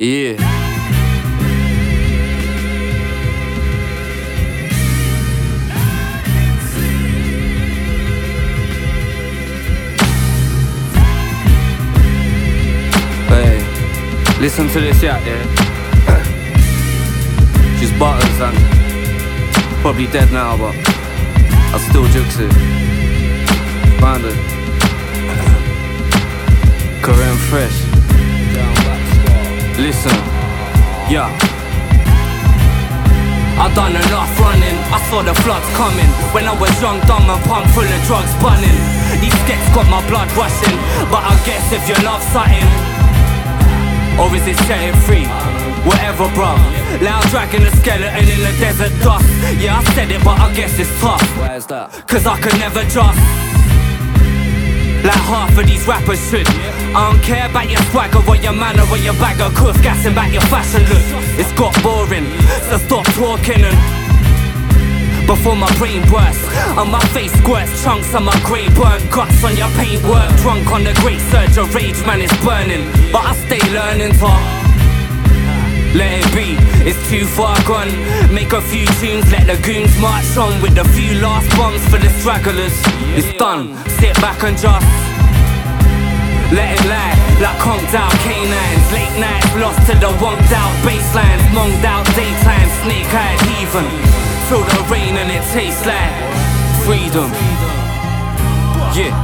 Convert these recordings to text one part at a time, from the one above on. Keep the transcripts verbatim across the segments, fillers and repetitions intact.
Yeah. Hey, listen to this out there. She's Butters and probably dead now, but I still jukes it. Found it. Korean fresh. Listen, yeah. I done enough running, I saw the floods coming. When I was young, dumb and punk, full of drugs bunning. These skets got my blood rushing, but I guess if you love something, or is it setting free? Whatever, bruv. Loud dragging a skeleton in the desert dust. Yeah, I said it, but I guess it's tough. Why is that? Cause I could never just like half of these rappers should. I don't care about your swagger or your manner or your bag of cuff, gassing back your fashion look. It's got boring, so stop talking and before my brain bursts, and my face squirts chunks of my grey burnt guts on your paintwork. Drunk on the great surge of rage, man, it's burning. But I stay learning to let it be, it's too far gone. Make a few tunes, let the goons march on with a few last bombs for the stragglers. It's done, sit back and just let it lie, like conked out canines. Late nights lost to the wonked out basslines. Monged out daytime, snake-eyed heathen. Feel the rain and it tastes like freedom. Yeah.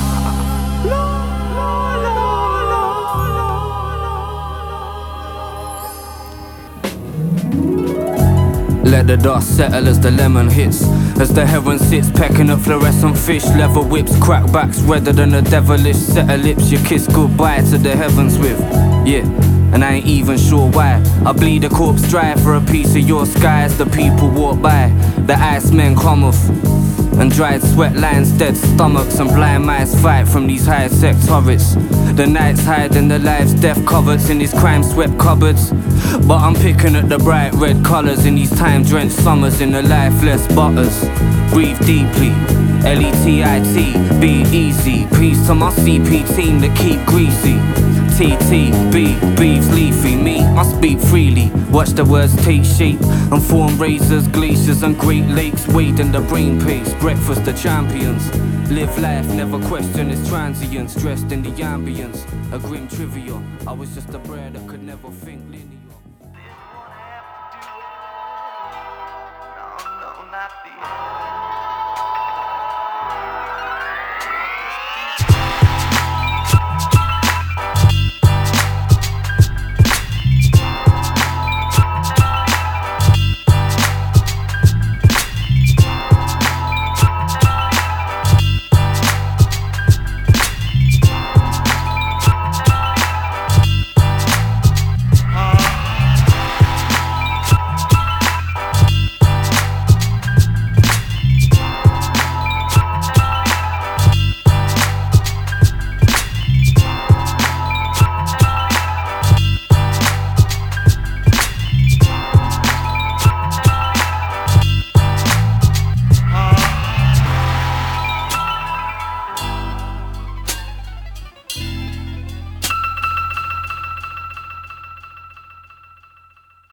Let the dust settle as the lemon hits, as the heron sits pecking at fluorescent fish. Leather whips, crackbacks redder than a devilish set of lips you kiss goodbye to the heavens with. Yeah, and I ain't even sure why I bleed a corpse dry for a piece of your sky as the people walk by. The icemen come off and dried sweat lines, dead stomachs and blind mice fight from these high-tech turrets. The nights hide in the lives death coverts in these crime-swept cupboards. But I'm picking at the bright red colours in these time-drenched summers in the lifeless butters. Breathe deeply, L E T I T, be easy. Peace to my C P team that keep greasy. T T B, beeves leafy. Me, I speak freely. Watch the words take shape and form razors, glaciers and great lakes. Wade in the brain pace, breakfast of champions. Live life, never question its transience. Dressed in the ambience, a grim trivia. I was just a brat that could never think linear. No, no, not the